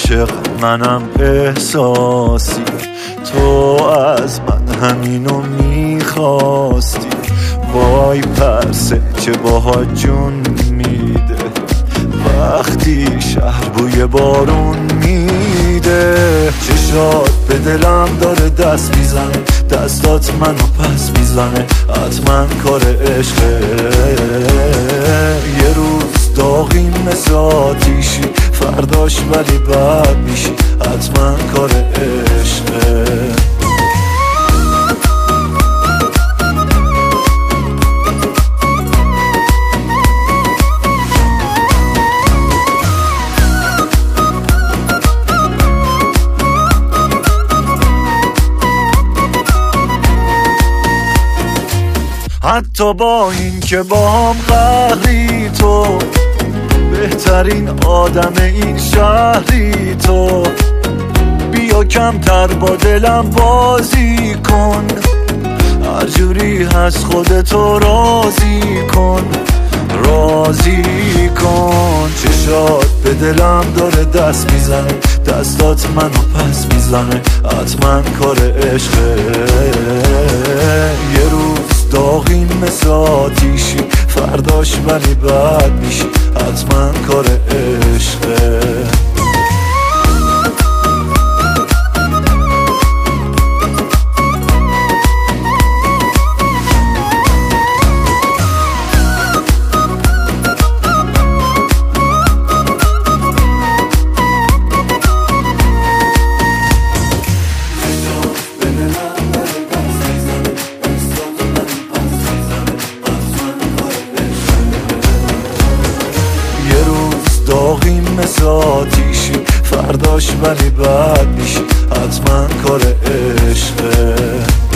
عاشق منم احساسی، تو از من همینو میخواستی. وای پرسه چه باها جون میده وقتی شهر بوی بارون میده. چشات به دلم داره دست میزنه، دستات منو پس میزنه، حتما کار عشقه. یه روز داغیم مثل آتیشی، فرداش ولی بد میشی، حتما کار عشقه. حتی با این که با هم قهری، تو بهترین آدم این شهری. تو بیا کمتر با دلم بازی کن، هر جوری هست خودتو راضی کن، راضی کن. چشات به دلم داره دست میزنه، دستات منو پس میزنه، حتما کار عشقه. یه روز داغیم مثل آتیشی، فرداش ولی بد میشی، حتما کار عشقه. داغیم مثل آتیشی، فرداش ولی بد میشی، حتما کار عشقه.